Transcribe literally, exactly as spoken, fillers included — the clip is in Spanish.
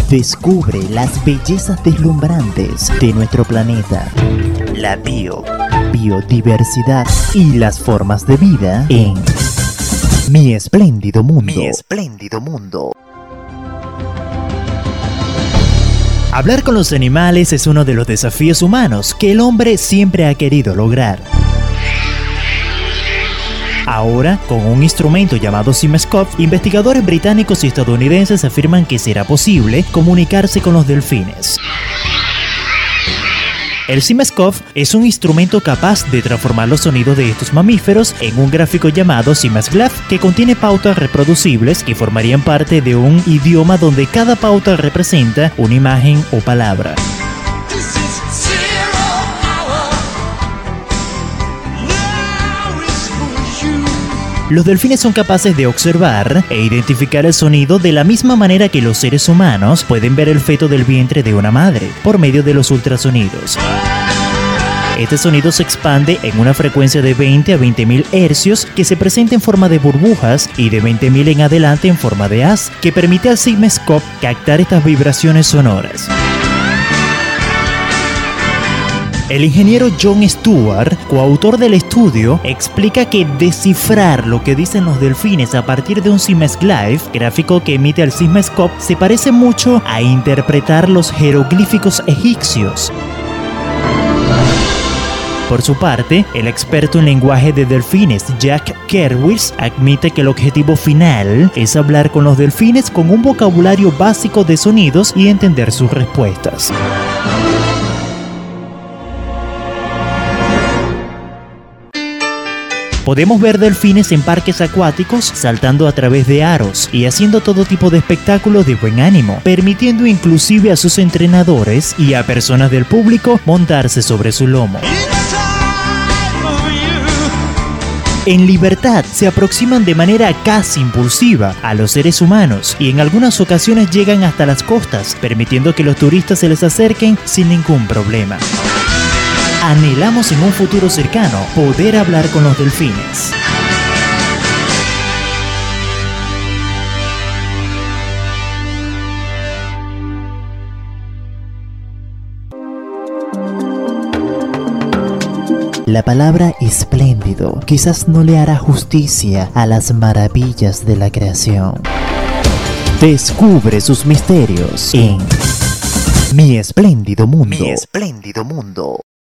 Descubre las bellezas deslumbrantes de nuestro planeta, la bio, biodiversidad y las formas de vida en Mi Espléndido Mundo. Mi Espléndido Mundo. Hablar con los animales es uno de los desafíos humanos que el hombre siempre ha querido lograr. Ahora, con un instrumento llamado CIMASCOP, investigadores británicos y estadounidenses afirman que será posible comunicarse con los delfines. El CIMASCOP es un instrumento capaz de transformar los sonidos de estos mamíferos en un gráfico llamado CIMASGLAF, que contiene pautas reproducibles que formarían parte de un idioma donde cada pauta representa una imagen o palabra. Los delfines son capaces de observar e identificar el sonido de la misma manera que los seres humanos pueden ver el feto del vientre de una madre, por medio de los ultrasonidos. Este sonido se expande en una frecuencia de veinte a veinte mil hercios que se presenta en forma de burbujas y de veinte mil en adelante en forma de haz, que permite al CIMASCOP captar estas vibraciones sonoras. El ingeniero John Stewart, coautor del estudio, explica que descifrar lo que dicen los delfines a partir de un CIMASGLAF, gráfico que emite el CIMASCOP, se parece mucho a interpretar los jeroglíficos egipcios. Por su parte, el experto en lenguaje de delfines Jack Kerwis admite que el objetivo final es hablar con los delfines con un vocabulario básico de sonidos y entender sus respuestas. Podemos ver delfines en parques acuáticos saltando a través de aros y haciendo todo tipo de espectáculos de buen ánimo, permitiendo inclusive a sus entrenadores y a personas del público montarse sobre su lomo. En libertad se aproximan de manera casi impulsiva a los seres humanos y en algunas ocasiones llegan hasta las costas, permitiendo que los turistas se les acerquen sin ningún problema. Anhelamos en un futuro cercano poder hablar con los delfines. La palabra espléndido quizás no le hará justicia a las maravillas de la creación. Descubre sus misterios en Mi Espléndido Mundo. Mi Espléndido Mundo.